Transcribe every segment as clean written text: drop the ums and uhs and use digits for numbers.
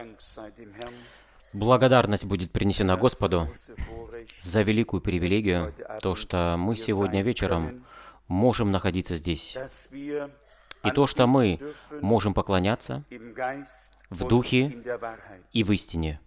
Благодарность будет принесена Господу за великую привилегию, то, что мы сегодня вечером можем находиться здесь, и то, что мы можем поклоняться в Духе и в истине.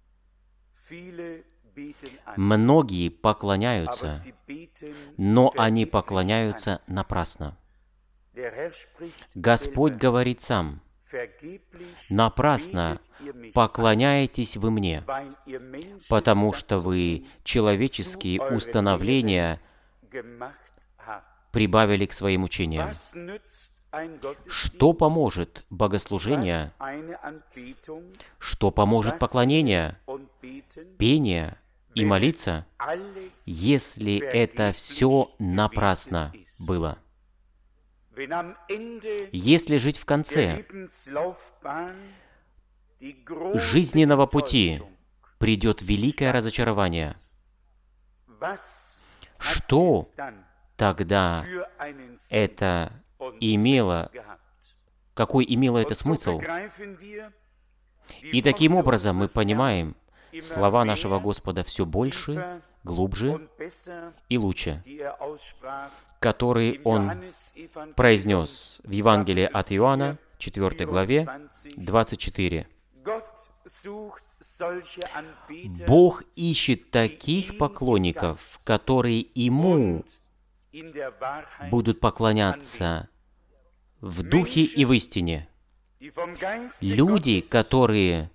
Многие поклоняются, но они поклоняются напрасно. Господь говорит сам: «Напрасно поклоняетесь вы мне, потому что вы человеческие установления прибавили к своим учениям». Что поможет богослужение? Что поможет поклонение, пение и молиться, если это все напрасно было? Если жить в конце жизненного пути придет великое разочарование, что тогда это имело, какой имело это смысл? И таким образом мы понимаем, слова нашего Господа все больше, глубже и лучше, которые Он произнес в Евангелии от Иоанна, 4 главе, 24. Бог ищет таких поклонников, которые Ему будут поклоняться в Духе и в истине. Люди, которые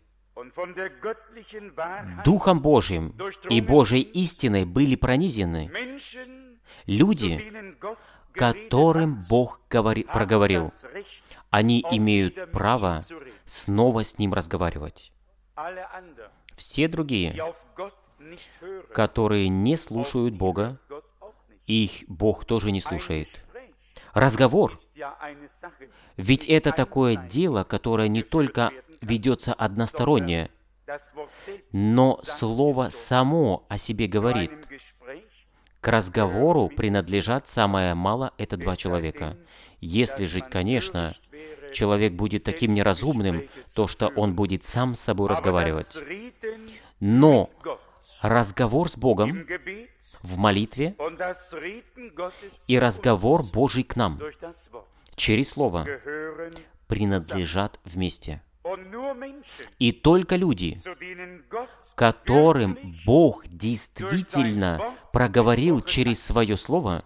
Духом Божьим и Божьей истиной были пронизаны. Люди, которым Бог проговорил. Они имеют право снова с Ним разговаривать. Все другие, которые не слушают Бога, их Бог тоже не слушает. Разговор. Ведь это такое дело, которое не только ведется односторонне, но Слово само о себе говорит. К разговору принадлежат самое мало это 2 человека. Если же, конечно, человек будет таким неразумным, то что он будет сам с собой разговаривать. Но разговор с Богом в молитве и разговор Божий к нам через Слово принадлежат вместе. И только люди, которым Бог действительно проговорил через Свое Слово,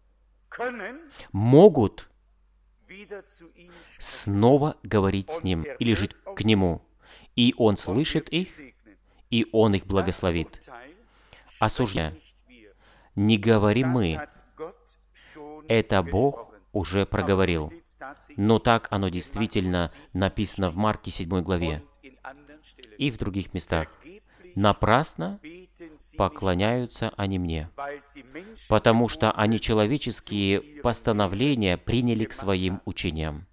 могут снова говорить с Ним или жить к Нему. И Он слышит их, и Он их благословит. Осуждая, не говорим мы, это Бог уже проговорил. Но так оно действительно написано в Марке 7 главе и в других местах. «Напрасно поклоняются они мне, потому что они человеческие постановления приняли к своим учениям».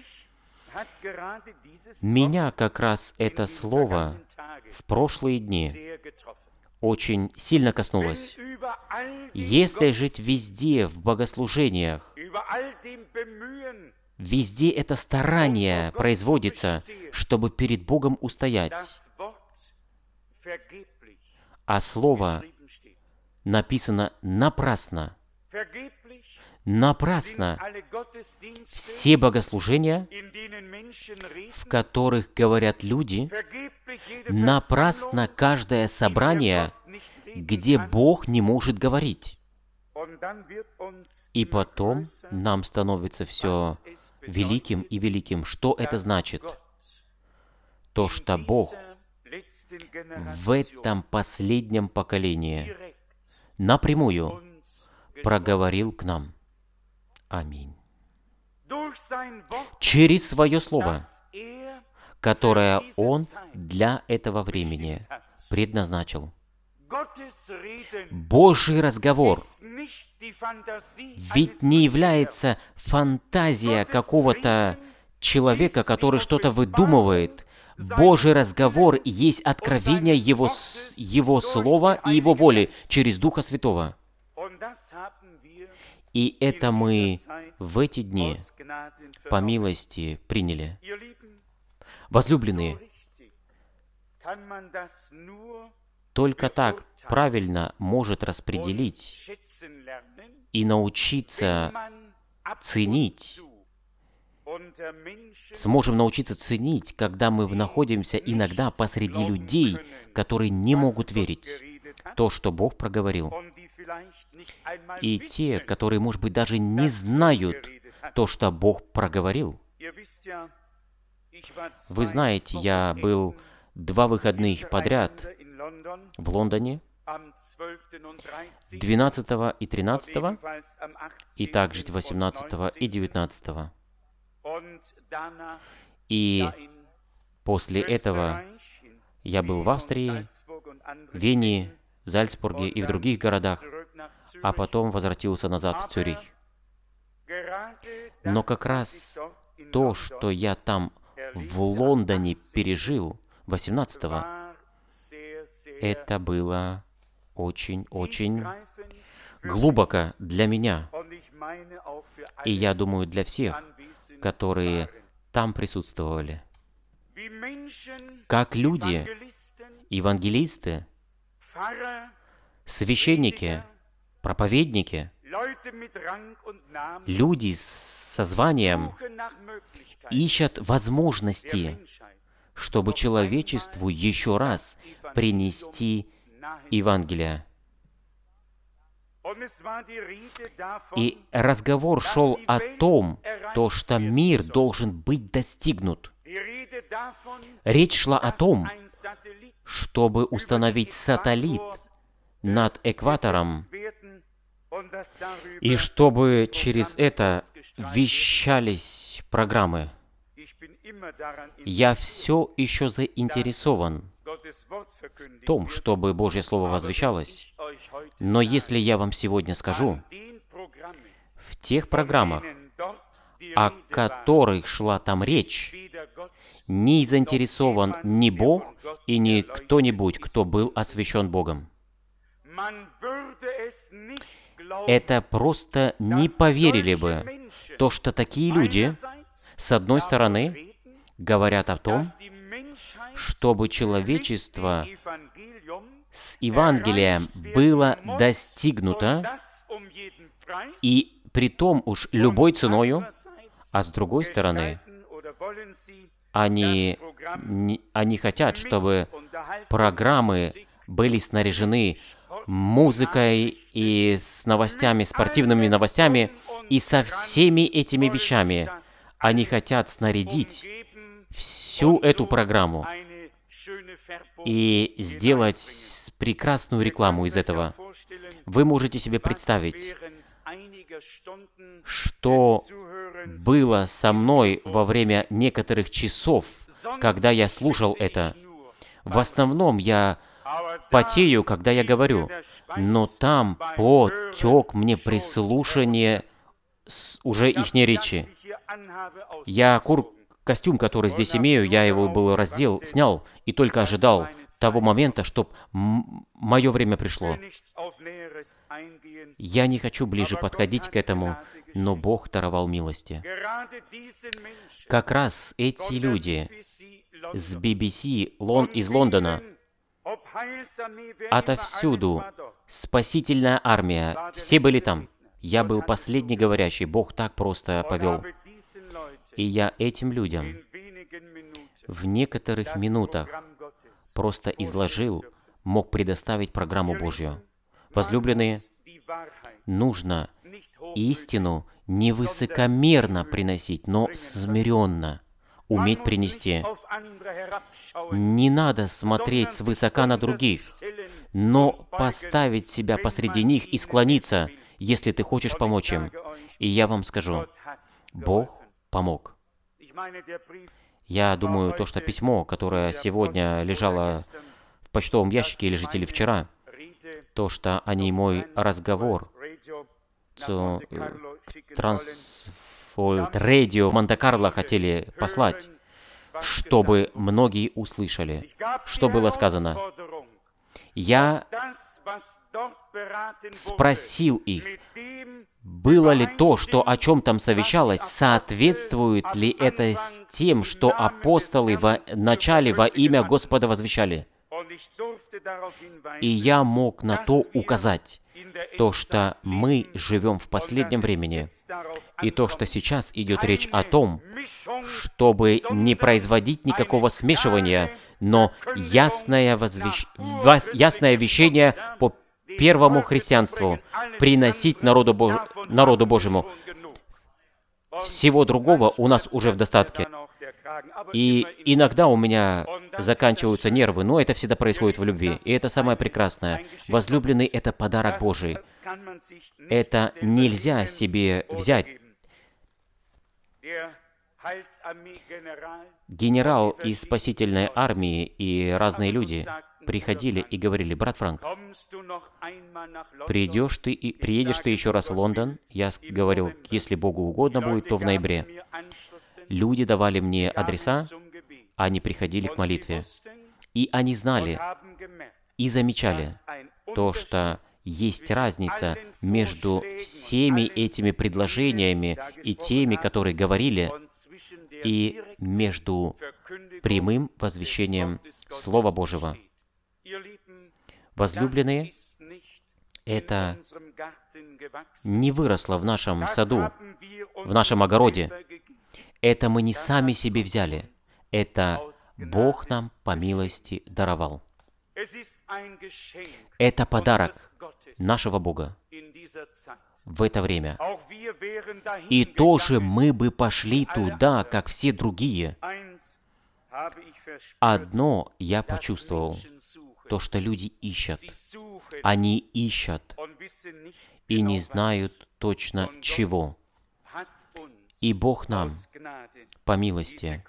Меня как раз это слово в прошлые дни очень сильно коснулось. Если жить везде в богослужениях, везде это старание производится, чтобы перед Богом устоять, а слово написано напрасно. Напрасно все богослужения, в которых говорят люди, напрасно каждое собрание, где Бог не может говорить. И потом нам становится все великим и великим. Что это значит? То, что Бог в этом последнем поколении напрямую проговорил к нам. Аминь. Через Свое Слово, которое Он для этого времени предназначил. Божий разговор ведь не является фантазия какого-то человека, который что-то выдумывает. Божий разговор есть откровение Его Слова и Его воли через Духа Святого. И это мы в эти дни по милости приняли. Возлюбленные, только так правильно может распределить и научиться ценить. Сможем научиться ценить, когда мы находимся иногда посреди людей, которые не могут верить то, что Бог проговорил. И те, которые, может быть, даже не знают то, что Бог проговорил. Вы знаете, я был 2 выходных подряд в Лондоне, 12 и 13, и также 18 и 19. И после этого я был в Австрии, Вене, в Зальцбурге и в других городах, а потом возвратился назад в Цюрих. Но как раз то, что я там в Лондоне пережил 18-го, это было очень-очень глубоко для меня. И я думаю, для всех, которые там присутствовали. Как люди, евангелисты, священники, проповедники, люди со званием ищут возможности, чтобы человечеству еще раз принести Евангелие. И разговор шел о том, что мир должен быть достигнут. Речь шла о том, чтобы установить сателлит над экватором, и чтобы через это вещались программы. Я все еще заинтересован в том, чтобы Божье Слово возвещалось. Но если я вам сегодня скажу, в тех программах, о которых шла там речь, не заинтересован ни Бог и ни кто-нибудь, кто был освящен Богом. Это просто не поверили бы, то, что такие люди, с одной стороны, говорят о том, чтобы человечество с Евангелием было достигнуто, и притом уж любой ценою, а с другой стороны, они хотят, чтобы программы были снаряжены музыкой и с новостями, спортивными новостями, и со всеми этими вещами. Они хотят снарядить всю эту программу и сделать прекрасную рекламу из этого. Вы можете себе представить, что было со мной во время некоторых часов, когда я слушал это. В основном я потею, когда я говорю, но там потек мне прислушание уже ихней речи. Я костюм, который здесь имею, я его снял, и только ожидал того момента, чтобы мое время пришло. Я не хочу ближе подходить к этому, но Бог даровал милости. Как раз эти люди с BBC из Лондона, отовсюду, спасительная армия, все были там. Я был последний говорящий, Бог так просто повел. И я этим людям в некоторых минутах просто изложил, мог предоставить программу Божью. Возлюбленные, нужно истину не высокомерно приносить, но смиренно уметь принести. Не надо смотреть свысока на других, но поставить себя посреди них и склониться, если ты хочешь помочь им. И я вам скажу, Бог помог. Я думаю, то, что письмо, которое сегодня лежало в почтовом ящике, лежит или вчера, то, что они мой разговор с Трансфольд Радио Монте-Карло хотели послать, чтобы многие услышали, что было сказано. Я спросил их, было ли то, что о чем там совещалось, соответствует ли это с тем, что апостолы в начале во имя Господа возвещали? И я мог на то указать, то, что мы живем в последнем времени, и то, что сейчас идет речь о том, чтобы не производить никакого смешивания, но ясное вещение по первому христианству, приносить народу Божьему. Всего другого у нас уже в достатке. И иногда у меня заканчиваются нервы, но это всегда происходит в любви. И это самое прекрасное. Возлюбленный — это подарок Божий. Это нельзя себе взять. Генерал из спасительной армии и разные люди приходили и говорили: брат Франк, приедешь ты еще раз в Лондон? Я говорил, если Богу угодно будет, то в ноябре. Люди давали мне адреса, они приходили к молитве. И они знали и замечали то, что есть разница между всеми этими предложениями и теми, которые говорили, и между прямым возвещением Слова Божьего. Возлюбленные, это не выросло в нашем саду, в нашем огороде. Это мы не сами себе взяли. Это Бог нам по милости даровал. Это подарок нашего Бога в это время. И тоже мы бы пошли туда, как все другие. Одно я почувствовал, то, что люди ищут. Они ищут и не знают точно чего. И Бог нам по милости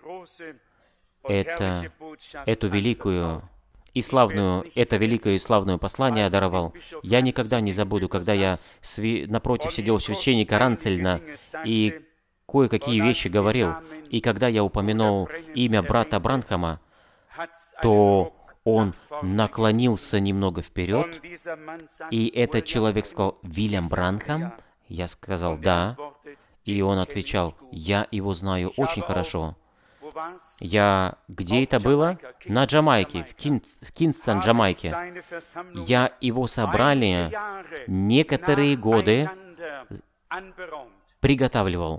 это великое и славное послание даровал. Я никогда не забуду, когда я напротив сидел священника Ранцельна и кое-какие вещи говорил, и когда я упомянул имя брата Бранхама, то он наклонился немного вперед, и этот человек сказал: «Вильям Бранхам?» Я сказал: «Да». И он отвечал: «Я его знаю очень хорошо». Где это было? На Джамайке, в Кингстон, Джамайке. Я его собрание некоторые годы приготавливал.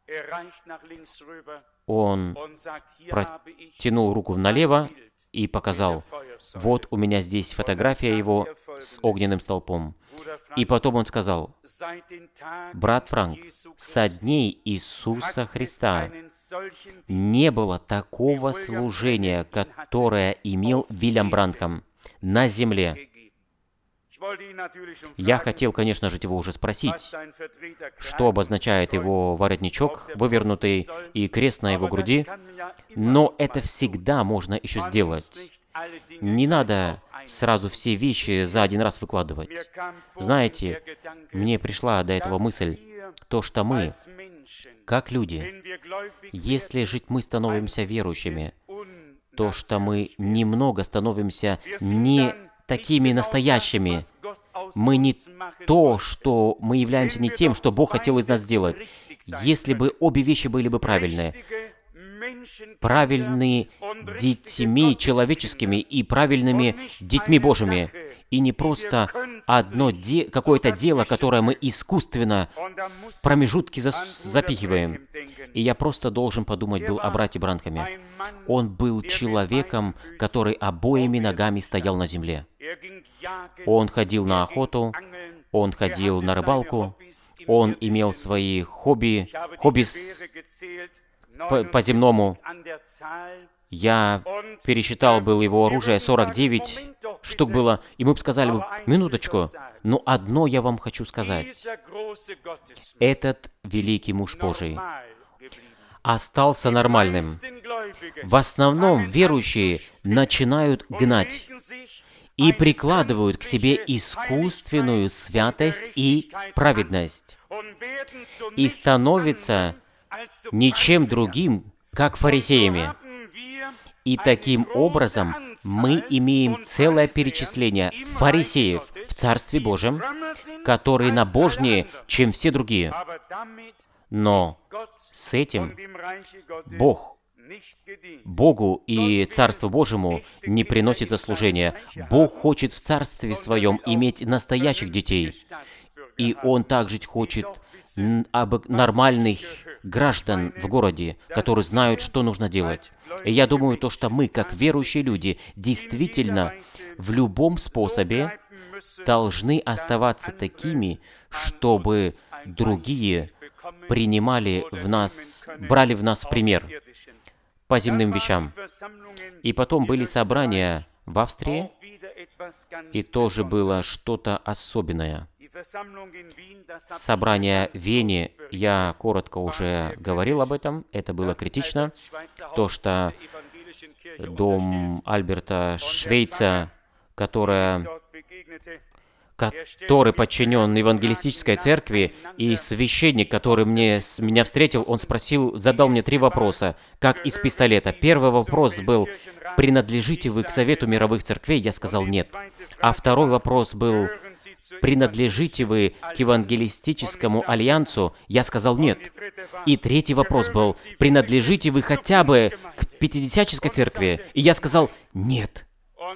Он протянул руку налево и показал: «Вот у меня здесь фотография его с огненным столпом». И потом он сказал: «Брат Франк, со дней Иисуса Христа не было такого служения, которое имел Вильям Бранхам на земле». Я хотел, конечно же, его уже спросить, что обозначает его воротничок, вывернутый, и крест на его груди, но это всегда можно еще сделать. Не надо сразу все вещи за один раз выкладывать. Знаете, мне пришла до этого мысль, то, что мы, как люди, если жить мы становимся верующими, то, что мы немного становимся не такими настоящими, мы не то, что мы являемся не тем, что Бог хотел из нас сделать. Если бы обе вещи были бы правильные детьми человеческими и правильными детьми Божьими, и не просто какое-то дело, которое мы искусственно в промежутки запихиваем. И я просто должен подумать был о брате Бранхаме. Он был человеком, который обоими ногами стоял на земле. Он ходил на охоту, он ходил на рыбалку, он имел свои хобби по-земному. Я пересчитал был его оружие, 49 штук было, и мы бы сказали: минуточку, но одно я вам хочу сказать. Этот великий муж Божий остался нормальным. В основном верующие начинают гнать и прикладывают к себе искусственную святость и праведность, и становятся ничем другим, как фарисеями. И таким образом мы имеем целое перечисление фарисеев в Царстве Божьем, которые набожнее, чем все другие. Но с этим Богу и Царству Божьему не приносится служение. Бог хочет в Царстве Своем иметь настоящих детей. И Он также хочет нормальных граждан в городе, которые знают, что нужно делать. И я думаю, то, что мы, как верующие люди, действительно в любом способе должны оставаться такими, чтобы другие брали в нас пример по земным вещам. И потом были собрания в Австрии, и тоже было что-то особенное. Собрание в Вене, я коротко уже говорил об этом, это было критично. То, что дом Альберта Швейца, который подчинен евангелистической церкви, и священник, который меня встретил, он задал мне 3 вопроса, как из пистолета. Первый вопрос был: принадлежите вы к Совету мировых церквей? Я сказал нет. А второй вопрос был: принадлежите вы к Евангелистическому альянсу? Я сказал нет. И третий вопрос был: принадлежите вы хотя бы к Пятидесятнической церкви? И я сказал нет.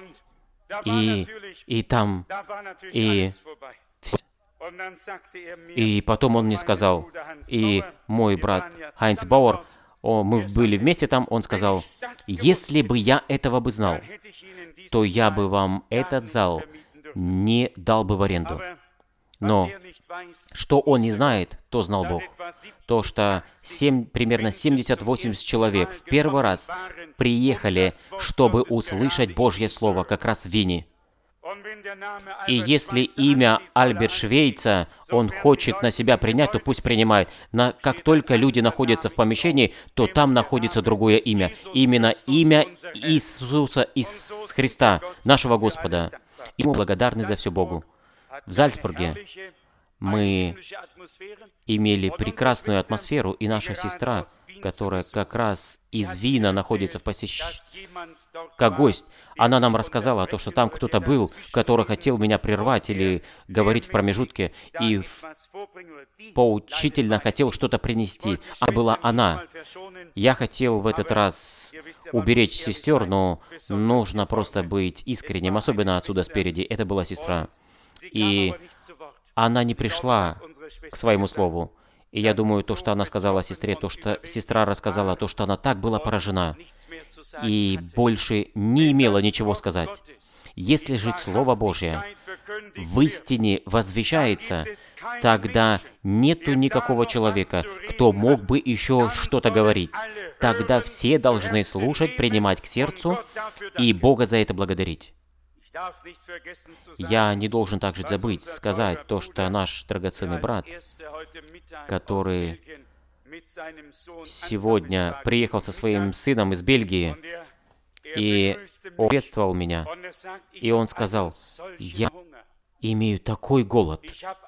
И потом он мне сказал, и мой брат Хайнц Бауэр, мы были вместе там, он сказал: если бы я этого бы знал, то я бы вам этот зал не дал бы в аренду. Но что он не знает, то знал Бог. То, что примерно 70-80 человек в первый раз приехали, чтобы услышать Божье Слово, как раз в Вене. И если имя Альберт Швейца он хочет на себя принять, то пусть принимает. Как только люди находятся в помещении, то там находится другое имя. Именно имя Иисуса Христа, нашего Господа. И мы благодарны за все Богу. В Зальцбурге мы имели прекрасную атмосферу, и наша сестра, которая как раз из Вина находится как гость, она нам рассказала о том, что там кто-то был, который хотел меня прервать или говорить в промежутке, и поучительно хотел что-то принести. А была она. Я хотел в этот раз уберечь сестер, но нужно просто быть искренним, особенно отсюда спереди. Это была сестра. И она не пришла к своему слову. И я думаю, то, что она сказала сестре, то, что сестра рассказала, то, что она так была поражена и больше не имела ничего сказать. Если же Слово Божье в истине возвещается, тогда нету никакого человека, кто мог бы еще что-то говорить. Тогда все должны слушать, принимать к сердцу и Бога за это благодарить. Я не должен также забыть сказать то, что наш драгоценный брат, который сегодня приехал со своим сыном из Бельгии, и он приветствовал меня, и он сказал: я имею такой голод,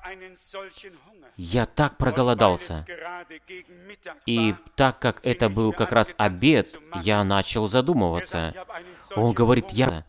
я так проголодался. И так как это был как раз обед, я начал задумываться. Он говорит: я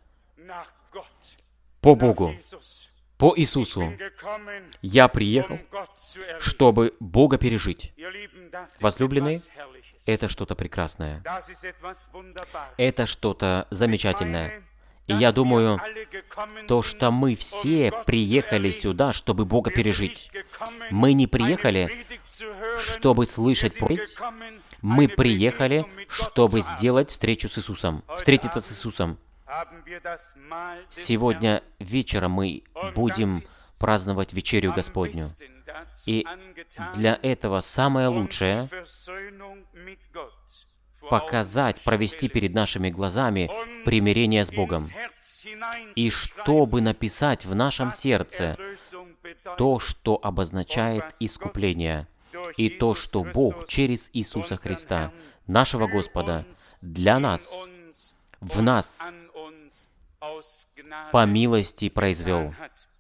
по Богу, по Иисусу, я приехал, чтобы Бога пережить. Возлюбленные, это что-то прекрасное. Это что-то замечательное. И я думаю, то, что мы все приехали сюда, чтобы Бога пережить. Мы не приехали, чтобы слышать проповедь. Мы приехали, чтобы сделать встречу с Иисусом, встретиться с Иисусом. Сегодня вечером мы будем праздновать вечерю Господню. И для этого самое лучшее — показать, провести перед нашими глазами примирение с Богом. И чтобы написать в нашем сердце то, что обозначает искупление, и то, что Бог через Иисуса Христа, нашего Господа, для нас, в нас, по милости произвел.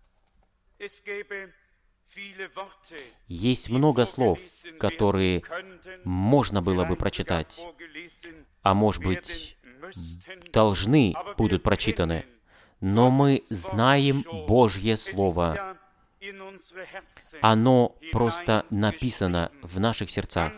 Есть много слов, которые можно было бы прочитать, а может быть, должны будут прочитаны. Но мы знаем Божье Слово. Оно просто написано в наших сердцах.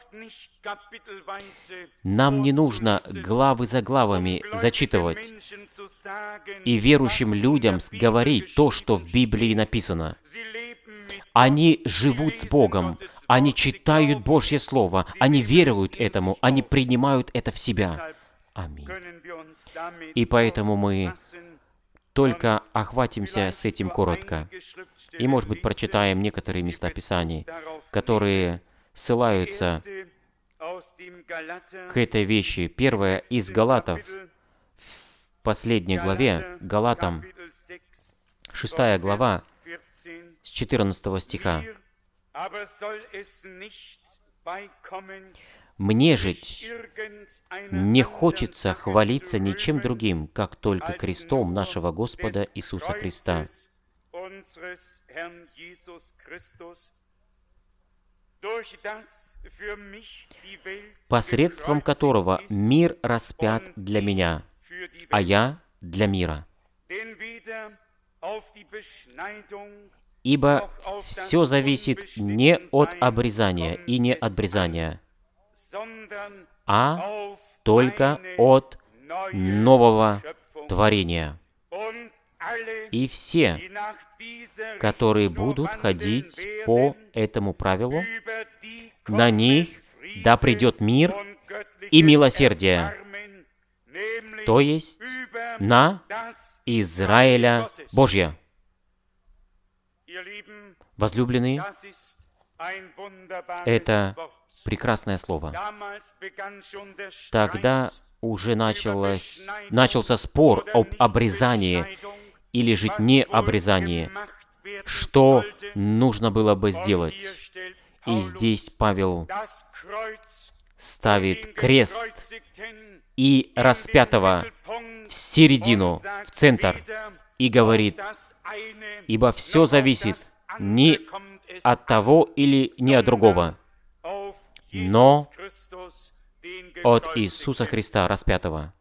Нам не нужно главы за главами зачитывать и верующим людям говорить то, что в Библии написано. Они живут с Богом, они читают Божье Слово, они веруют этому, они принимают это в себя. Аминь. И поэтому мы только охватимся с этим коротко. И, может быть, прочитаем некоторые места Писаний, которые ссылаются к этой вещи. Первое из Галатов, в последней главе, Галатам, 6 глава, с 14 стиха. «Мне же не хочется хвалиться ничем другим, как только крестом нашего Господа Иисуса Христа, посредством которого мир распят для меня, а я для мира. Ибо все зависит не от обрезания и не от брезания, а только от нового творения. И все, которые будут ходить по этому правилу, на них да придет мир и милосердие, то есть на Израиля Божья». Возлюбленные, это прекрасное слово. Тогда уже начался спор об обрезании или же не обрезании, что нужно было бы сделать. И здесь Павел ставит крест и распятого в середину, в центр, и говорит: «Ибо все зависит не от того или не от другого, но от Иисуса Христа распятого».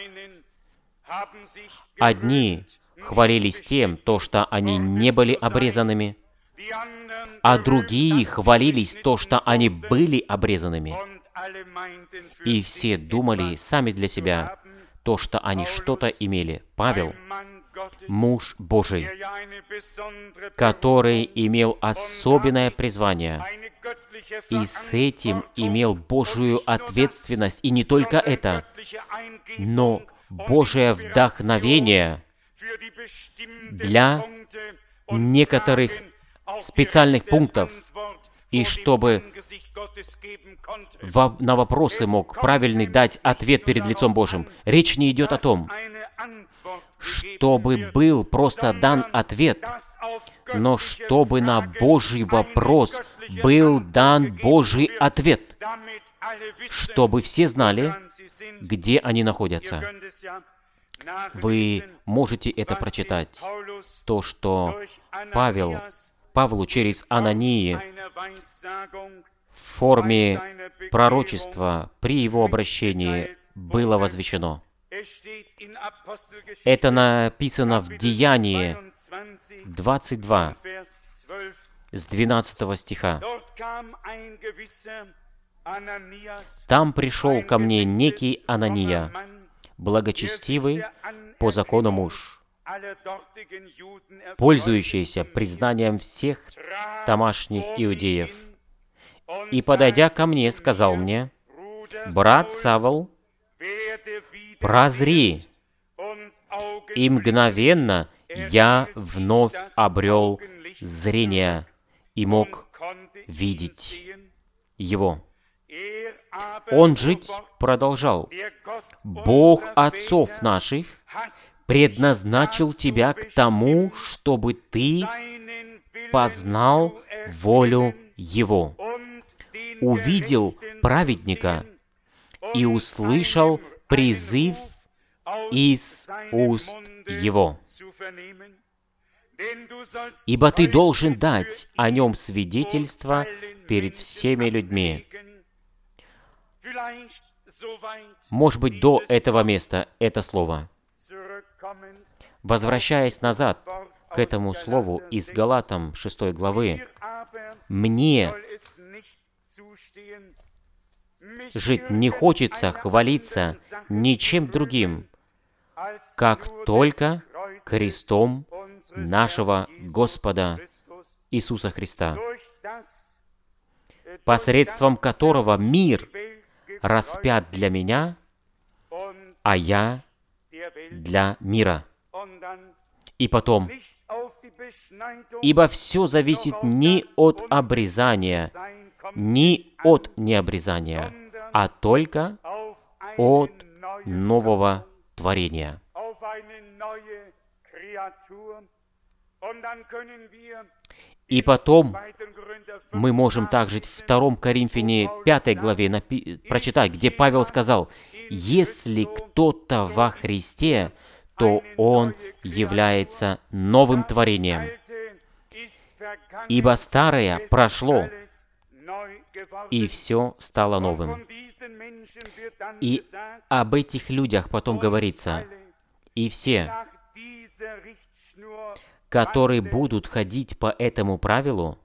Одни хвалились тем, что они не были обрезанными, а другие хвалились то, что они были обрезанными. И все думали сами для себя то, что они что-то имели. Павел, муж Божий, который имел особенное призвание, и с этим имел Божию ответственность, и не только это, но Божие вдохновение для некоторых специальных пунктов, и чтобы на вопросы мог правильный дать ответ перед лицом Божьим. Речь не идет о том, чтобы был просто дан ответ, но чтобы на Божий вопрос был дан Божий ответ, чтобы все знали, где они находятся. Вы можете это прочитать, то, что Павлу через Анании в форме пророчества при его обращении было возвещено. Это написано в Деянии 22, с 12 стиха. «Там пришел ко мне некий Анания, благочестивый по закону муж, пользующийся признанием всех тамошних иудеев. И, подойдя ко мне, сказал мне: брат Савл, прозри. И мгновенно я вновь обрел зрение и мог видеть его. Он жить продолжал: Бог отцов наших предназначил тебя к тому, чтобы ты познал волю Его, увидел праведника и услышал призыв из уст Его. Ибо ты должен дать о нем свидетельство перед всеми людьми. может быть, до этого места это слово. Возвращаясь назад к этому слову из Галатам 6 главы, «Мне жить не хочется хвалиться ничем другим, как только крестом нашего Господа Иисуса Христа, посредством которого мир распят для меня, а я для мира». И потом, «Ибо все зависит не от обрезания, не от необрезания, а только от нового творения». И потом мы можем также в 2 Коринфяне 5 главе прочитать, где Павел сказал: «Если кто-то во Христе, то он является новым творением. Ибо старое прошло, и все стало новым». И об этих людях потом говорится: «И все, которые будут ходить по этому правилу,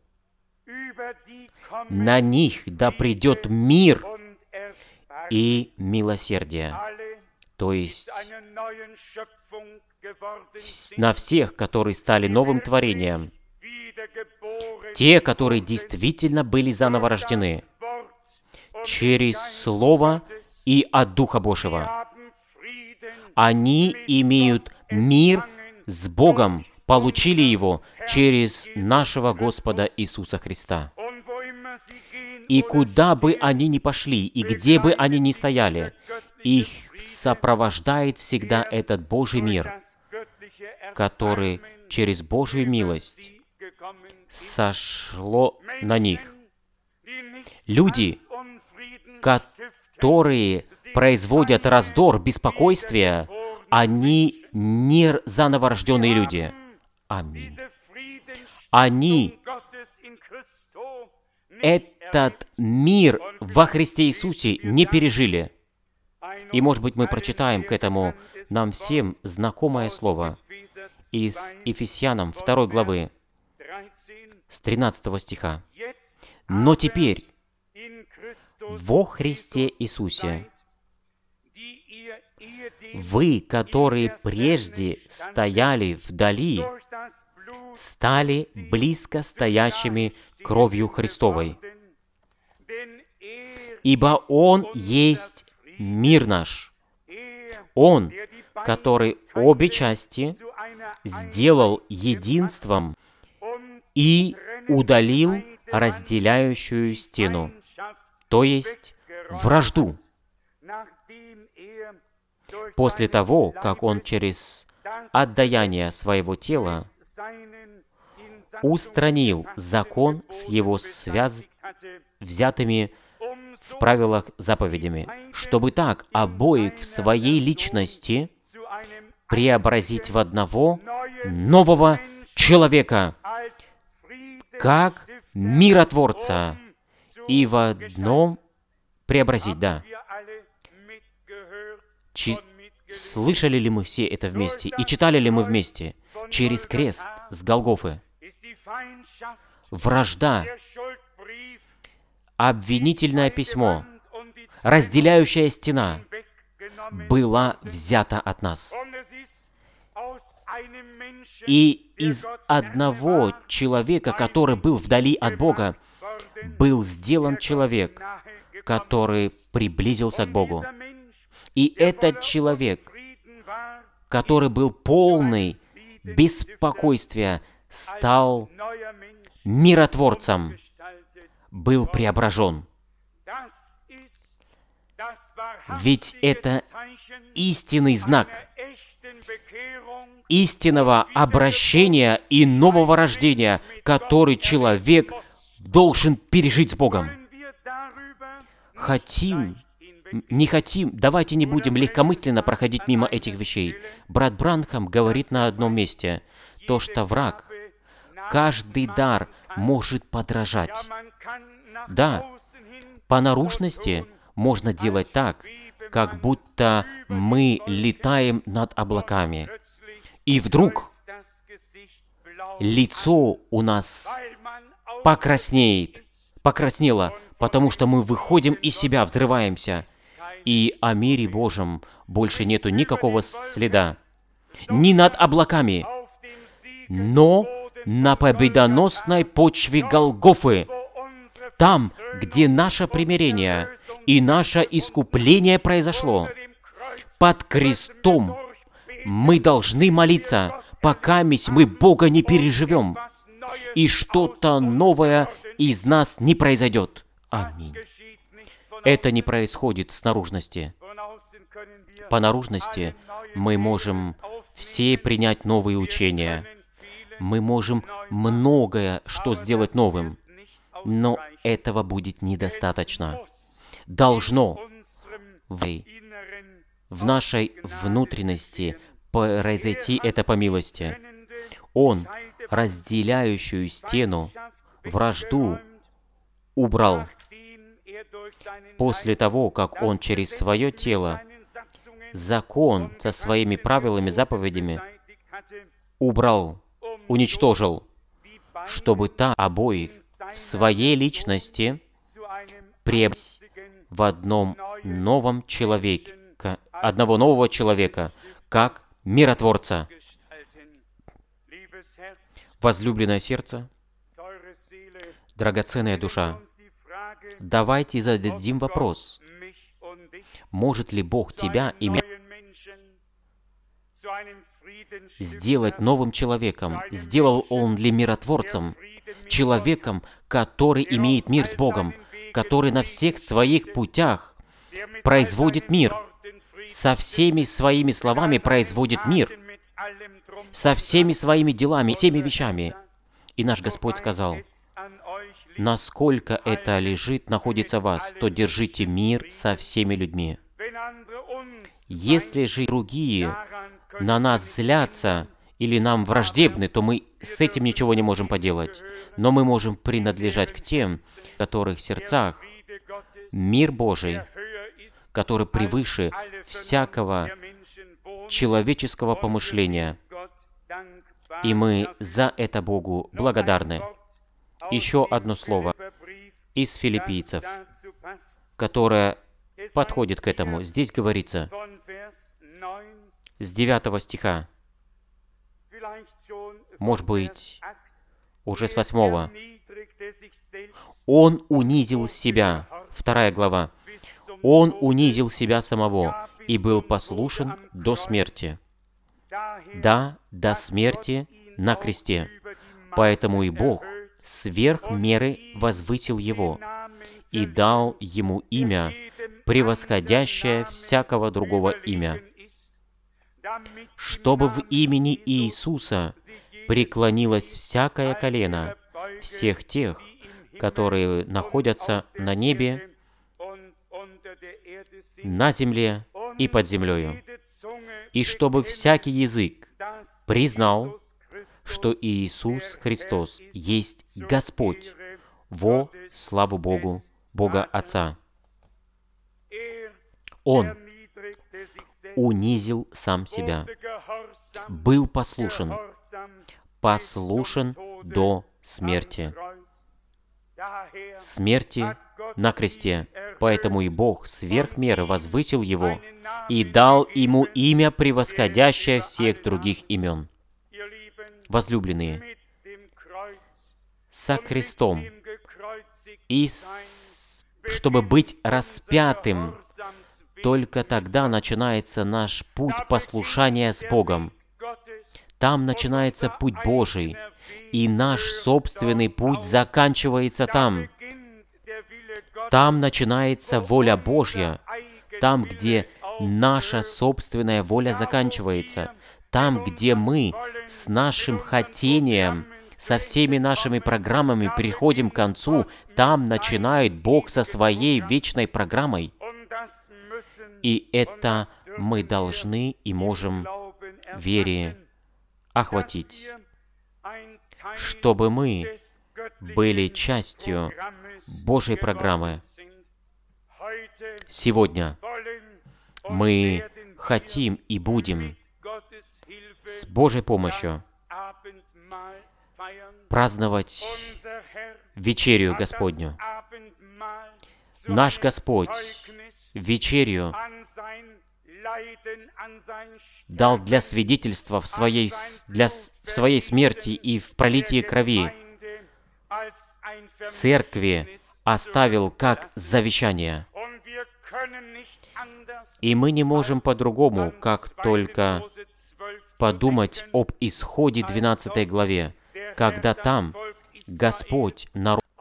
на них да придет мир и милосердие». То есть на всех, которые стали новым творением, те, которые действительно были заново рождены через Слово и от Духа Божьего, они имеют мир с Богом, получили его через нашего Господа Иисуса Христа. И куда бы они ни пошли, и где бы они ни стояли, их сопровождает всегда этот Божий мир, который через Божью милость сошло на них. Люди, которые производят раздор, беспокойствие, они не заново рожденные люди. Аминь. Они этот мир во Христе Иисусе не пережили. И, может быть, мы прочитаем к этому нам всем знакомое слово из Ефесянам 2 главы, с 13 стиха. «Но теперь во Христе Иисусе вы, которые прежде стояли вдали, стали близко стоящими кровью Христовой. Ибо Он есть мир наш. Он, который обе части сделал единством и удалил разделяющую стену, то есть вражду, после того, как Он через отдаяние своего тела устранил закон с его взятыми в правилах заповедями, чтобы так обоих в своей личности преобразить в одного нового человека, как миротворца, и в одном преобразить, да. Слышали ли мы все это вместе? И читали ли мы вместе? Через крест с Голгофы вражда, обвинительное письмо, разделяющая стена была взята от нас. И из одного человека, который был вдали от Бога, был сделан человек, который приблизился к Богу. И этот человек, который был полный беспокойствия, стал миротворцем, был преображен. Ведь это истинный знак истинного обращения и нового рождения, который человек должен пережить с Богом. Не хотим, давайте не будем легкомысленно проходить мимо этих вещей. Брат Бранхам говорит на одном месте, то, что враг каждый дар может подражать. Да, по наружности можно делать так, как будто мы летаем над облаками. И вдруг лицо у нас покраснело, потому что мы выходим из себя, взрываемся, и о мире Божьем больше нету никакого следа. Не над облаками, но на победоносной почве Голгофы, там, где наше примирение и наше искупление произошло, под крестом мы должны молиться, пока мы Бога не переживем, и что-то новое из нас не произойдет. Аминь. Это не происходит с наружности. По наружности мы можем все принять новые учения. Мы можем многое что сделать новым, но этого будет недостаточно. Должно в нашей внутренности произойти это по милости. Он разделяющую стену, вражду убрал после того, как Он через свое тело закон со своими правилами, заповедями убрал, уничтожил, чтобы обоих в своей личности приобрести в одном новом человеке, одного нового человека, как миротворца. Возлюбленное сердце, драгоценная душа, давайте зададим вопрос, может ли Бог тебя и меня сделать новым человеком? Сделал Он ли миротворцем? Человеком, который имеет мир с Богом, который на всех своих путях производит мир, со всеми своими словами производит мир, со всеми своими делами, всеми вещами. И наш Господь сказал: насколько это находится в вас, то держите мир со всеми людьми. Если же другие на нас злятся или нам враждебны, то мы с этим ничего не можем поделать. Но мы можем принадлежать к тем, в которых сердцах мир Божий, который превыше всякого человеческого помышления. И мы за это Богу благодарны. Еще одно слово из Филиппийцев, которое подходит к этому. Здесь говорится, с 9 стиха, может быть, уже с 8. «Он унизил себя». 2 глава. «Он унизил себя самого и был послушен до смерти». Да, до смерти на кресте. Поэтому и Бог сверх меры возвысил Его и дал Ему имя, превосходящее всякого другого имя, чтобы в имени Иисуса преклонилось всякое колено всех тех, которые находятся на небе, на земле и под землею, и чтобы всякий язык признал, что Иисус Христос есть Господь, во славу Богу, Бога Отца. Он унизил сам себя, был послушен до смерти на кресте. Поэтому и Бог сверх меры возвысил Его и дал Ему имя, превосходящее всех других имен. Возлюбленные, со крестом и чтобы быть распятым, только тогда начинается наш путь послушания с Богом. Там начинается путь Божий, и наш собственный путь заканчивается там. Там начинается воля Божья, там, где наша собственная воля заканчивается, там, где мы с нашим хотением, со всеми нашими программами приходим к концу, там начинает Бог со своей вечной программой. И это мы должны и можем вере охватить, чтобы мы были частью Божьей программы. Сегодня мы хотим и будем с Божьей помощью праздновать вечерю Господню. Наш Господь вечерю дал для свидетельства в своей смерти и в пролитии крови. Церкви оставил как завещание. И мы не можем по-другому, как только подумать об Исходе 12 главе, когда там Господь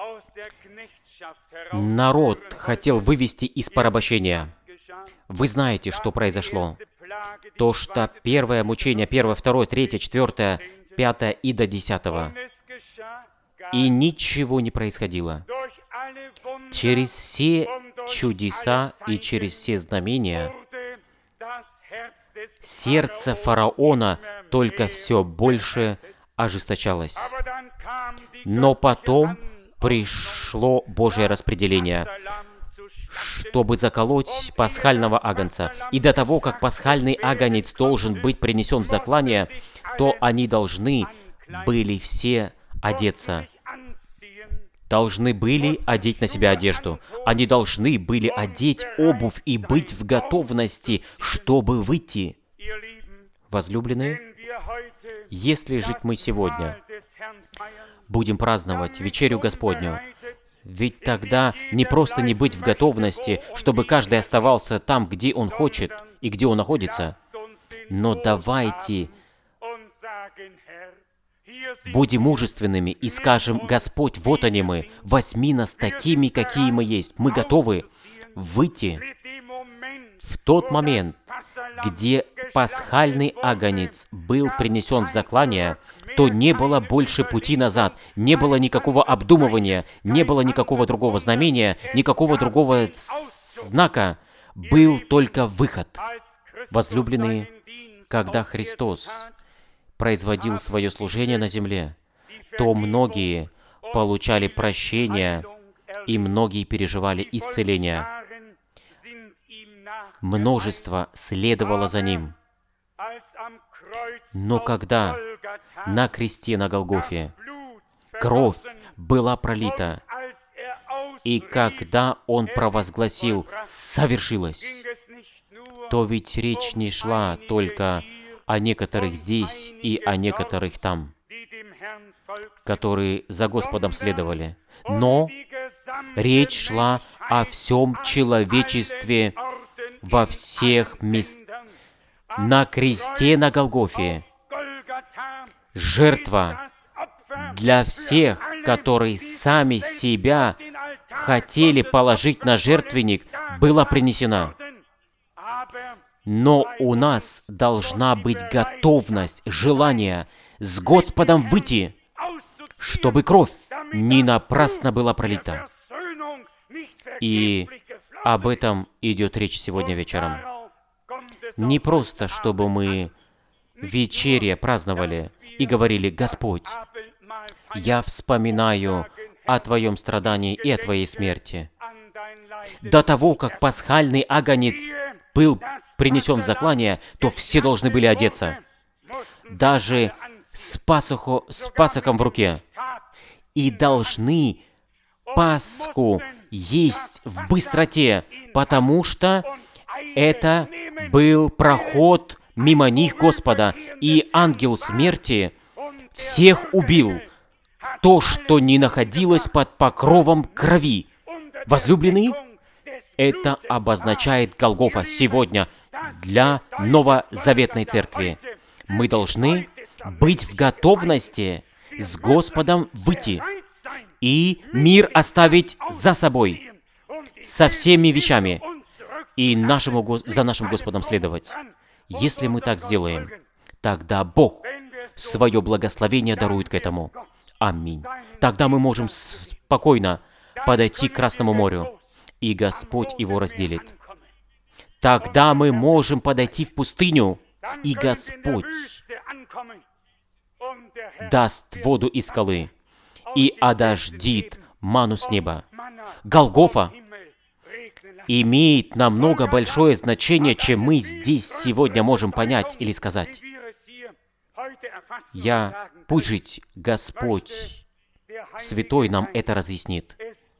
народ хотел вывести из порабощения. Вы знаете, что произошло. То, что первое мучение, 1, 2, 3, 4, 5 и до 10. И ничего не происходило. Через все чудеса и через все знамения сердце фараона только все больше ожесточалось. Но потом пришло Божье распределение, чтобы заколоть пасхального агнца. И до того, как пасхальный агнец должен быть принесен в заклание, то они должны были все одеться. Должны были одеть на себя одежду. Они должны были одеть обувь и быть в готовности, чтобы выйти. Возлюбленные, если жить мы сегодня будем праздновать вечерю Господню, ведь тогда не просто не быть в готовности, чтобы каждый оставался там, где он хочет и где он находится, но давайте будем мужественными и скажем: Господь, вот они мы, возьми нас такими, какие мы есть. Мы готовы выйти в тот момент, где пасхальный агнец был принесен в заклание, то не было больше пути назад, не было никакого обдумывания, не было никакого другого знамения, никакого другого знака. Был только выход. Возлюбленные, когда Христос производил свое служение на земле, то многие получали прощение, и многие переживали исцеление. Множество следовало за Ним. Но когда на кресте на Голгофе кровь была пролита, и когда Он провозгласил «совершилось», то ведь речь не шла только о некоторых здесь и о некоторых там, которые за Господом следовали. Но речь шла о всем человечестве во всех местах. На кресте на Голгофе жертва для всех, которые сами себя хотели положить на жертвенник, была принесена. Но у нас должна быть готовность, желание с Господом выйти, чтобы кровь не напрасно была пролита. И об этом идет речь сегодня вечером. Не просто, чтобы мы вечеря праздновали и говорили: «Господь, я вспоминаю о Твоем страдании и о Твоей смерти». До того, как пасхальный агнец был принесен в заклание, то все должны были одеться. Даже с пасохом в руке. И должны Пасху есть в быстроте, потому что это был проход мимо них Господа, и ангел смерти всех убил, то, что не находилось под покровом крови. Возлюбленные, это обозначает Голгофа сегодня для новозаветной церкви. Мы должны быть в готовности с Господом выйти и мир оставить за собой со всеми вещами и за нашим Господом следовать. Если мы так сделаем, тогда Бог свое благословение дарует к этому. Аминь. Тогда мы можем спокойно подойти к Красному морю, и Господь его разделит. Тогда мы можем подойти в пустыню, и Господь даст воду из скалы и одождит ману с неба. Голгофа имеет намного большое значение, чем мы здесь сегодня можем понять или сказать. Пусть жить Господь Святой нам это разъяснит.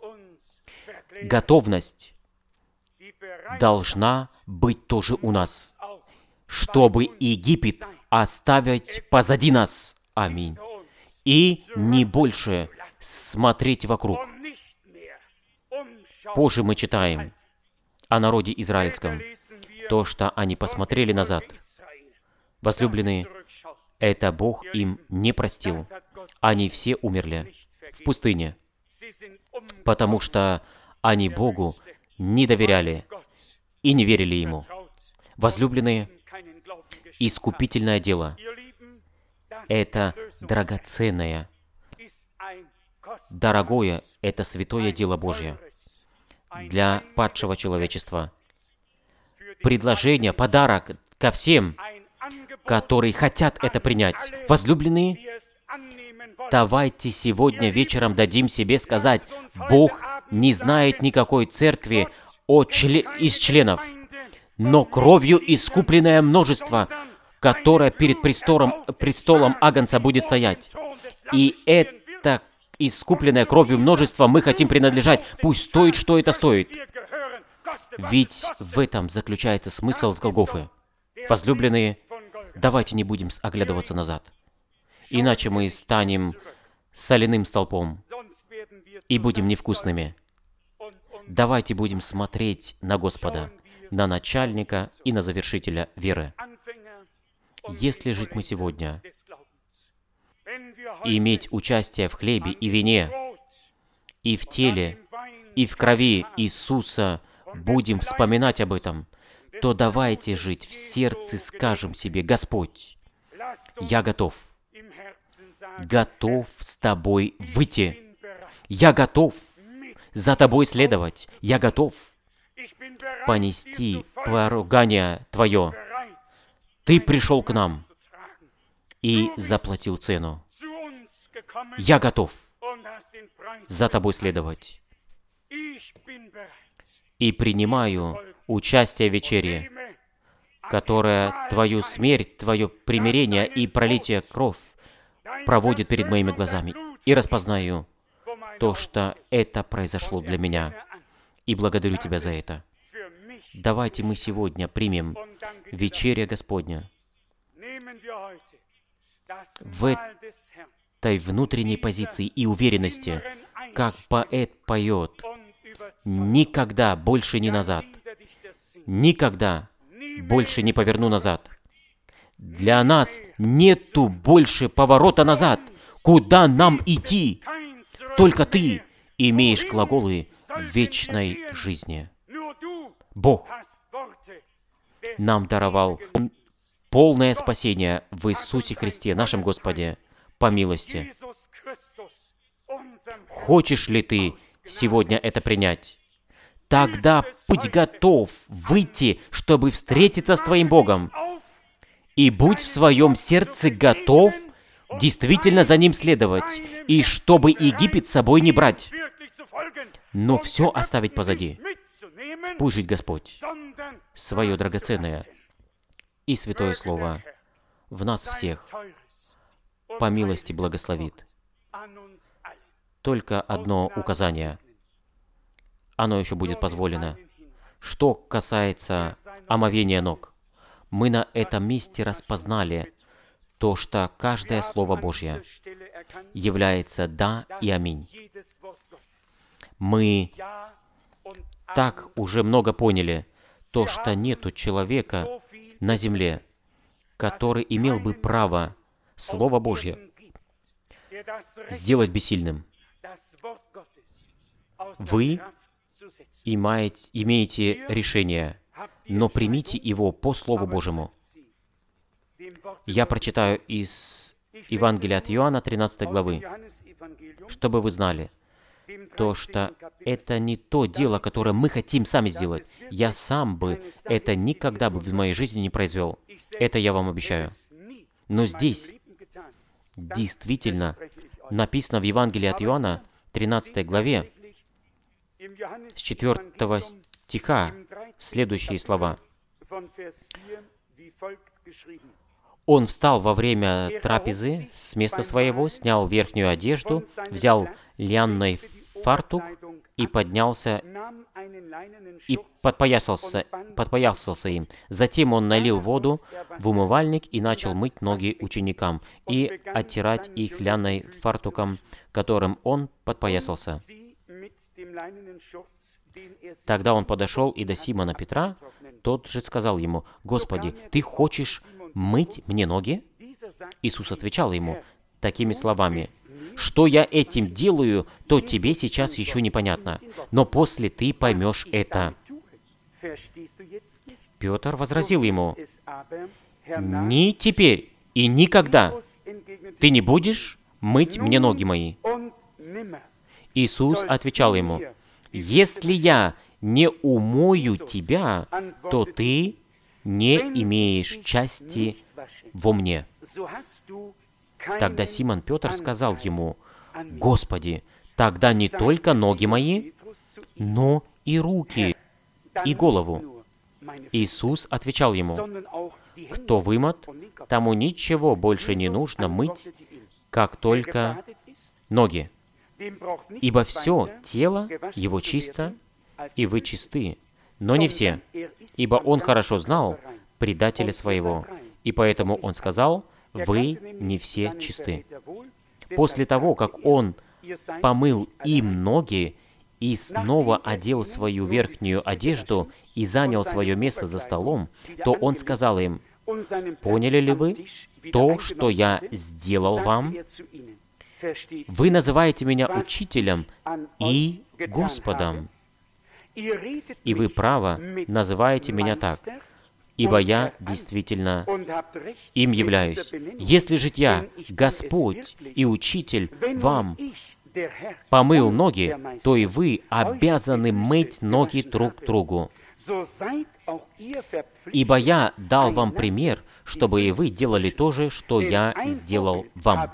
Готовность должна быть тоже у нас, чтобы Египет оставить позади нас. Аминь. И не больше смотреть вокруг. Позже мы читаем о народе израильском, то, что они посмотрели назад. Возлюбленные, это Бог им не простил. Они все умерли в пустыне, потому что они Богу не доверяли и не верили Ему. Возлюбленные, искупительное дело — это драгоценное, дорогое, это святое дело Божье для падшего человечества. Предложение, подарок ко всем, которые хотят это принять. Возлюбленные, давайте сегодня вечером дадим себе сказать: Бог не знает никакой церкви из членов, но кровью искупленное множество, которое перед престолом Агнца будет стоять. И это искупленное кровью множество мы хотим принадлежать. Пусть стоит, что это стоит. Ведь в этом заключается смысл с Голгофы. Возлюбленные, давайте не будем оглядываться назад. Иначе мы станем соляным столпом и будем невкусными. Давайте будем смотреть на Господа, на начальника и на завершителя веры. Если жить мы сегодня, и иметь участие в хлебе и вине, и в теле, и в крови Иисуса, будем вспоминать об этом, то давайте жить в сердце, скажем себе: Господь, я готов с Тобой выйти. Я готов за Тобой следовать. Я готов понести поругание Твое. Ты пришел к нам и заплатил цену. Я готов за Тобой следовать. И принимаю участие в вечере, которая Твою смерть, Твое примирение и пролитие кровь проводит перед моими глазами. И распознаю то, что это произошло для меня. И благодарю Тебя за это. Давайте мы сегодня примем вечеря Господня в этой внутренней позиции и уверенности, как поэт поет: «Никогда больше не назад, никогда больше не поверну назад». Для нас нету больше поворота назад. Куда нам идти? Только Ты имеешь глаголы вечной жизни. Бог нам даровал полное спасение в Иисусе Христе, нашем Господе, по милости. Хочешь ли ты сегодня это принять? Тогда будь готов выйти, чтобы встретиться с твоим Богом. И будь в своем сердце готов действительно за Ним следовать, и чтобы Египет с собой не брать, но все оставить позади. Пусть жить Господь свое драгоценное и святое Слово в нас всех по милости благословит. Только одно указание. Оно еще будет позволено. Что касается омовения ног, мы на этом месте распознали то, что каждое Слово Божье является «да» и «аминь». Мы так уже много поняли то, что нету человека на земле, который имел бы право Слово Божье сделать бессильным. Вы имеете решение, но примите его по Слову Божьему. Я прочитаю из Евангелия от Иоанна, 13 главы, чтобы вы знали, то, что это не то дело, которое мы хотим сами сделать. Я сам бы это никогда бы в моей жизни не произвел. Это я вам обещаю. Но здесь действительно написано в Евангелии от Иоанна, 13 главе, с 4 стиха следующие слова. Он встал во время трапезы с места своего, снял верхнюю одежду, взял льняной фартук и поднялся и подпоясался им. Затем он налил воду в умывальник и начал мыть ноги ученикам и оттирать их льняной фартуком, которым он подпоясался. Тогда он подошел и до Симона Петра, тот же сказал ему: «Господи, ты хочешь мыть мне ноги?» Иисус отвечал ему такими словами: «Что я этим делаю, то тебе сейчас еще непонятно, но после ты поймешь это». Петр возразил ему: «Ни теперь и никогда ты не будешь мыть мне ноги мои». Иисус отвечал ему: «Если я не умою тебя, то ты не имеешь части во мне». Тогда Симон Петр сказал ему: «Господи, тогда не только ноги мои, но и руки, и голову». Иисус отвечал ему: «Кто вымот, тому ничего больше не нужно мыть, как только ноги. Ибо все тело его чисто, и вы чисты, но не все, ибо он хорошо знал предателя своего, и поэтому он сказал: вы не все чисты». После того, как он помыл им ноги и снова одел свою верхнюю одежду и занял свое место за столом, то он сказал им: «Поняли ли вы то, что я сделал вам? Вы называете меня учителем и Господом, и вы право называете меня так, ибо я действительно им являюсь. Если же я, Господь и Учитель, вам помыл ноги, то и вы обязаны мыть ноги друг другу. Ибо я дал вам пример, чтобы и вы делали то же, что я сделал вам.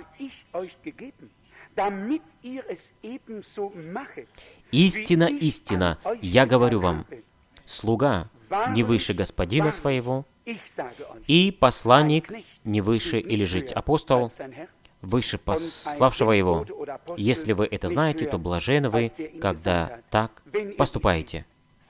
Истина, истина, я говорю вам, слуга не выше господина своего, и посланник не выше, или же апостол выше пославшего его. Если вы это знаете, то блаженны вы, когда так поступаете.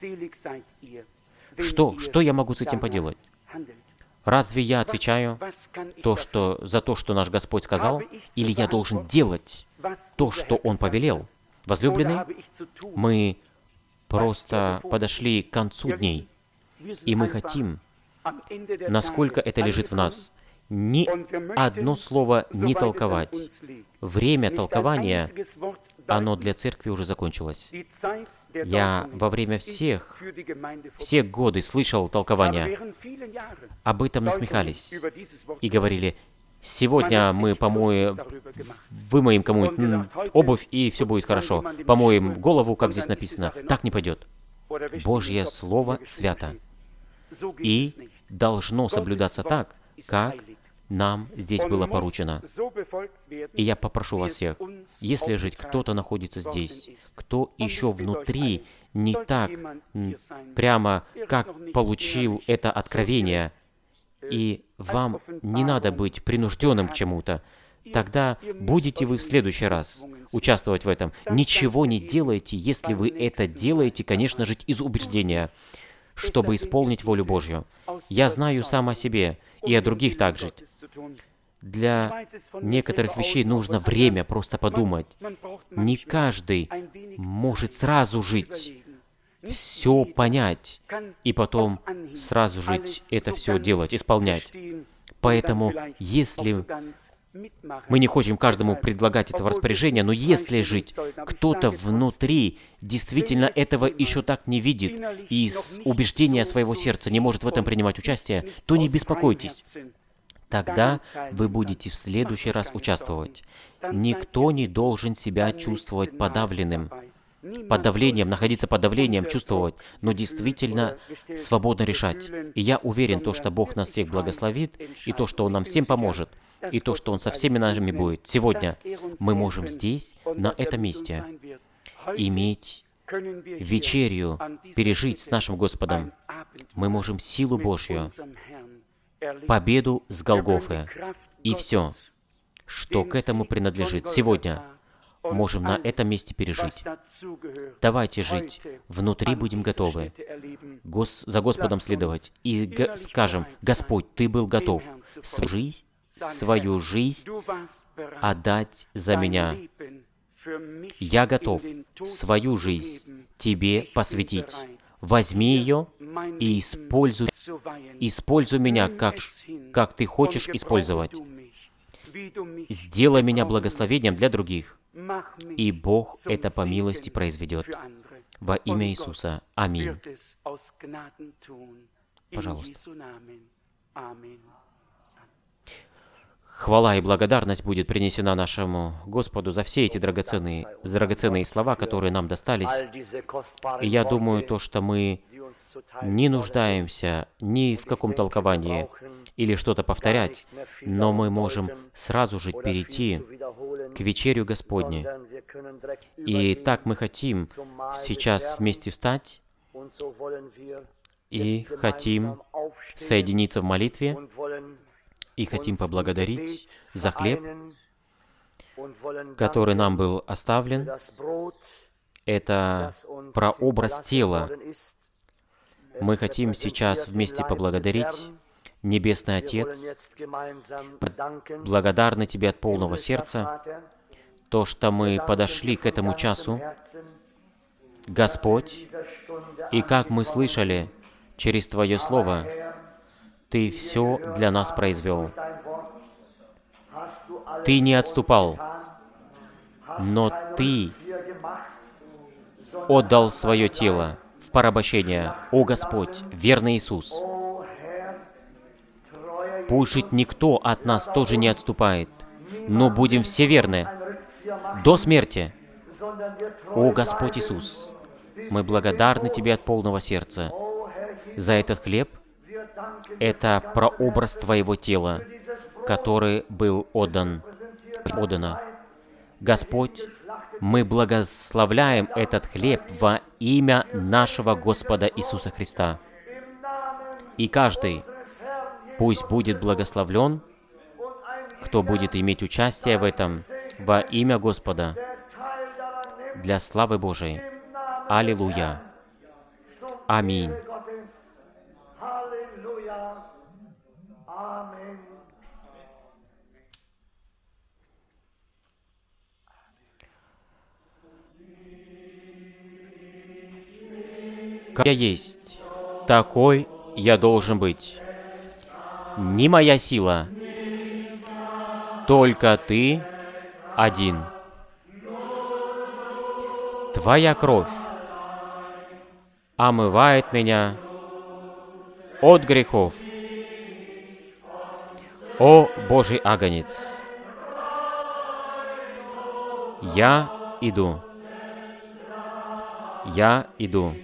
Что я могу с этим поделать? Разве я отвечаю за то, что наш Господь сказал, или я должен делать то, что Он повелел? Возлюбленные, мы просто подошли к концу дней, и мы хотим, насколько это лежит в нас, ни одно слово не толковать. Время толкования, оно для церкви уже закончилось. Я во время все годы слышал толкования. Об этом насмехались и говорили: сегодня мы вымоем кому-нибудь обувь, и все будет хорошо. Помоем голову, как здесь написано. Так не пойдет. Божье Слово свято. И должно соблюдаться так, как нам здесь было поручено. И я попрошу вас всех, если же кто-то находится здесь, кто еще внутри не так прямо, как получил это откровение, и вам не надо быть принужденным к чему-то, тогда будете вы в следующий раз участвовать в этом. Ничего не делайте, если вы это делаете, конечно же, из убеждения, чтобы исполнить волю Божью. Я знаю сам о себе и о других также. Для некоторых вещей нужно время просто подумать. Не каждый может сразу жить, все понять, и потом сразу жить, это все делать, исполнять. Поэтому, если мы не хотим каждому предлагать этого распоряжения, но если жить, кто-то внутри действительно этого еще так не видит и из убеждения своего сердца не может в этом принимать участие, то не беспокойтесь. Тогда вы будете в следующий раз участвовать. Никто не должен себя чувствовать подавленным. Под давлением, находиться под давлением, чувствовать, но действительно свободно решать. И я уверен, то, что Бог нас всех благословит, и то, что Он нам всем поможет, и то, что Он со всеми нами будет. Сегодня мы можем здесь, на этом месте, иметь вечерю пережить с нашим Господом, мы можем силу Божью, победу с Голгофы и все, что к этому принадлежит, сегодня можем на этом месте пережить. Давайте жить, внутри будем готовы, за Господом следовать и скажем: Господь, Ты был готов свою жизнь отдать за меня. Я готов свою жизнь Тебе посвятить. Возьми ее и используй меня, как Ты хочешь использовать. Сделай меня благословением для других, и Бог это по милости произведет. Во имя Иисуса. Аминь. Пожалуйста. Хвала и благодарность будет принесена нашему Господу за все эти драгоценные слова, которые нам достались. И я думаю, то, что мы не нуждаемся ни в каком толковании или что-то повторять, но мы можем сразу же перейти к вечерю Господней. И так мы хотим сейчас вместе встать и хотим соединиться в молитве, и хотим поблагодарить за хлеб, который нам был оставлен. Это прообраз тела. Мы хотим сейчас вместе поблагодарить. Небесный Отец, благодарны Тебе от полного сердца, то, что мы подошли к этому часу, Господь, и как мы слышали через Твое Слово, Ты все для нас произвел. Ты не отступал, но Ты отдал свое тело в порабощение. О Господь, верный Иисус, пусть жить никто от нас тоже не отступает, но будем все верны до смерти. О Господь Иисус, мы благодарны Тебе от полного сердца за этот хлеб. Это прообраз Твоего тела, который был отдано. Господь, мы благословляем этот хлеб во имя нашего Господа Иисуса Христа. И каждый пусть будет благословлен, кто будет иметь участие в этом, во имя Господа, для славы Божией. Аллилуйя. Аминь. Как я есть, такой я должен быть. Не моя сила, только Ты один. Твоя кровь омывает меня от грехов. О Божий агнец, я иду. Я иду.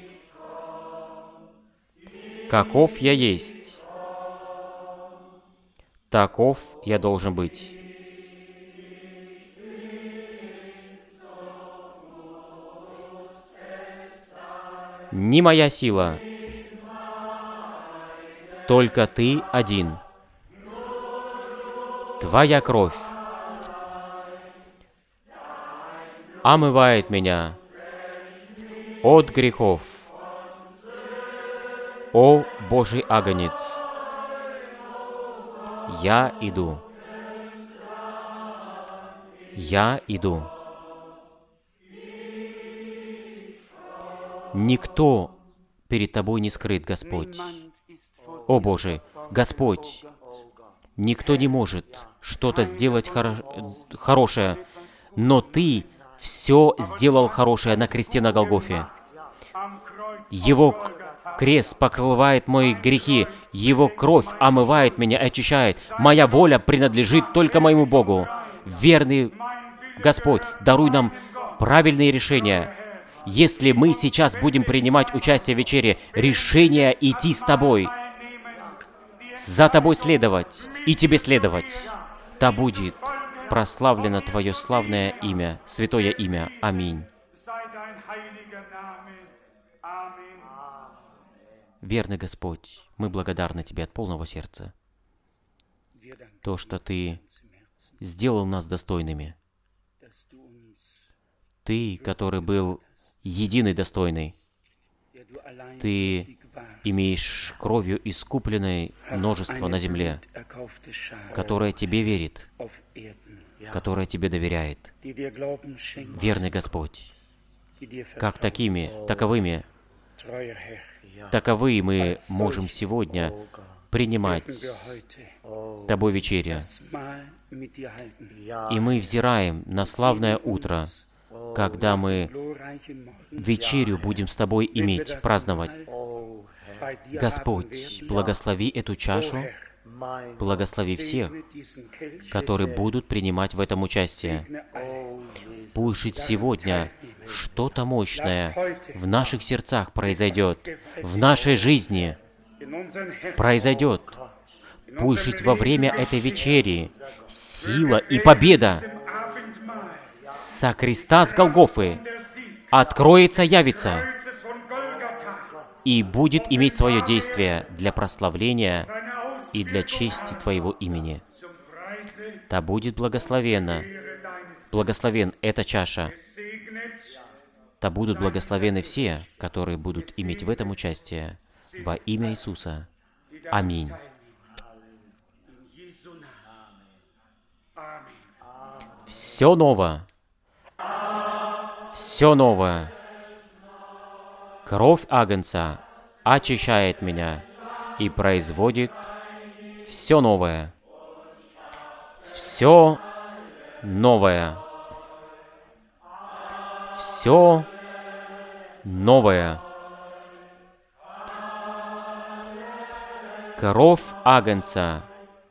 Каков я есть, таков я должен быть. Не моя сила, только Ты один. Твоя кровь омывает меня от грехов. О Божий агнец, я иду. Я иду. Никто перед Тобой не скрыт, Господь. О Боже, Господь, никто не может что-то сделать хорошее, но Ты все сделал хорошее на кресте на Голгофе. Его крест покрывает мои грехи, Его кровь омывает меня, очищает. Моя воля принадлежит только моему Богу. Верный Господь, даруй нам правильные решения. Если мы сейчас будем принимать участие в вечере, решение идти с Тобой, за Тобой следовать и Тебе следовать, да будет прославлено Твое славное имя, святое имя. Аминь. Верный Господь, мы благодарны Тебе от полного сердца. То, что Ты сделал нас достойными. Ты, который был единый достойный. Ты имеешь кровью искупленное множество на земле, которое Тебе верит, которое Тебе доверяет. Верный Господь, как таковыми мы можем сегодня принимать Тобой вечерю. И мы взираем на славное утро, когда мы вечерю будем с Тобой иметь, праздновать. Господь, благослови эту чашу, благослови всех, которые будут принимать в этом участие. Пусть сегодня что-то мощное в наших сердцах произойдет, в нашей жизни произойдет. Пусть во время этой вечери сила и победа со креста с Голгофы откроется, явится и будет иметь свое действие для прославления и для чести Твоего имени. Да будет благословен эта чаша. Да будут благословены все, которые будут иметь в этом участие. Во имя Иисуса. Аминь. Все ново. Все новое. Кровь Агнца очищает меня и производит все новое. Все новое. Все новое. Кровь Агнца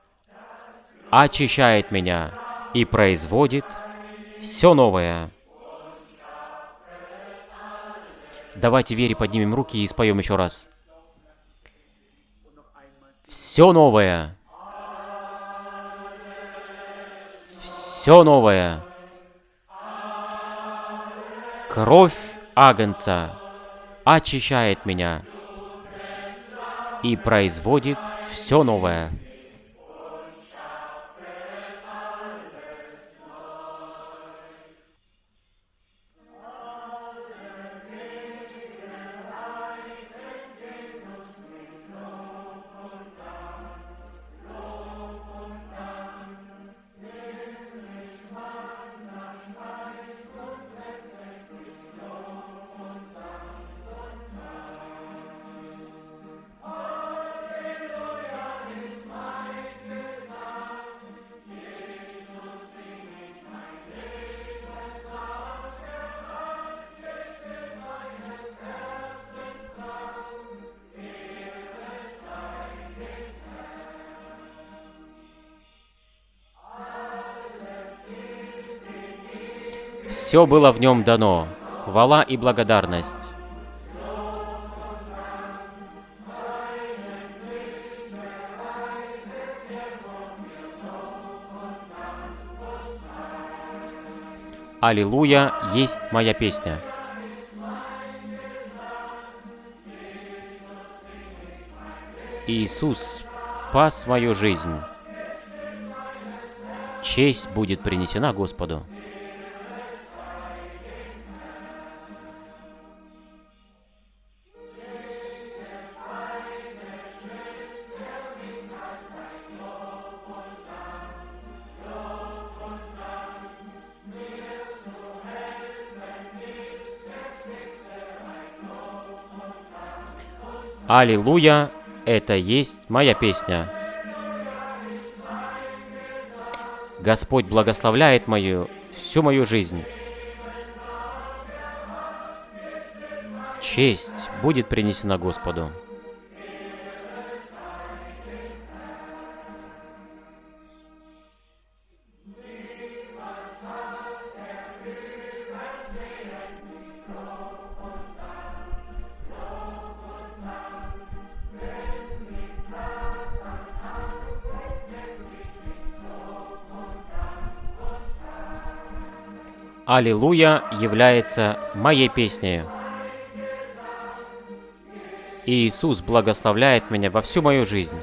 очищает меня и производит все новое. Давайте вере поднимем руки и споем еще раз. Все новое. Все новое. Кровь Агнца очищает меня и производит все новое. Все было в нем дано. Хвала и благодарность. Аллилуйя есть моя песня. Иисус спас мою жизнь. Честь будет принесена Господу. Аллилуйя, это есть моя песня. Господь благословляет всю мою жизнь. Честь будет принесена Господу. Аллилуйя является моей песней. И Иисус благословляет меня во всю мою жизнь.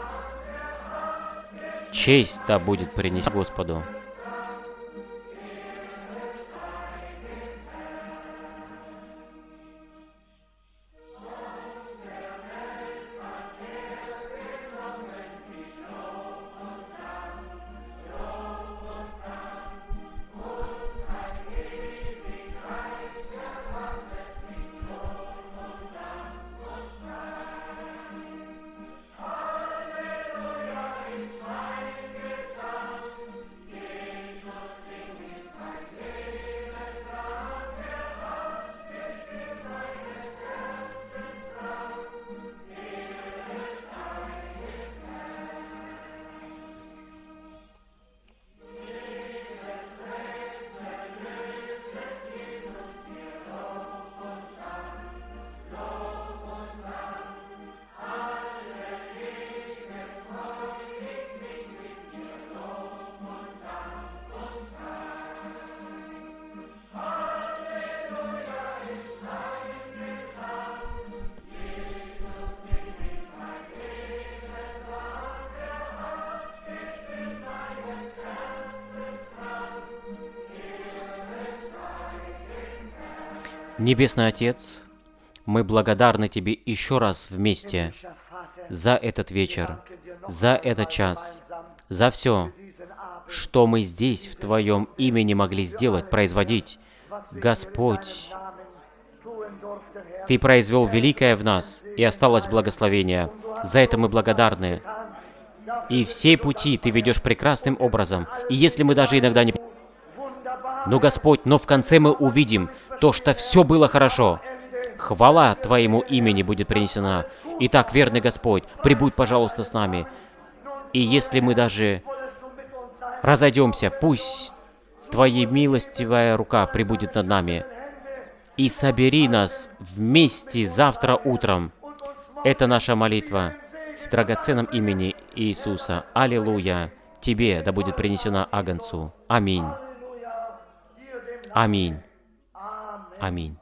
Честь да будет принесена Господу. Небесный Отец, мы благодарны Тебе еще раз вместе за этот вечер, за этот час, за все, что мы здесь в Твоем имени могли сделать, производить. Господь, Ты произвел великое в нас, и осталось благословение. За это мы благодарны. И все пути Ты ведешь прекрасным образом. И если мы даже иногда не... Но, Господь, но в конце мы увидим то, что все было хорошо. Хвала Твоему имени будет принесена. Итак, верный Господь, прибудь, пожалуйста, с нами. И если мы даже разойдемся, пусть Твоя милостивая рука прибудет над нами. И собери нас вместе завтра утром. Это наша молитва в драгоценном имени Иисуса. Аллилуйя! Тебе да будет принесена Агнцу. Аминь. Аминь. Аминь.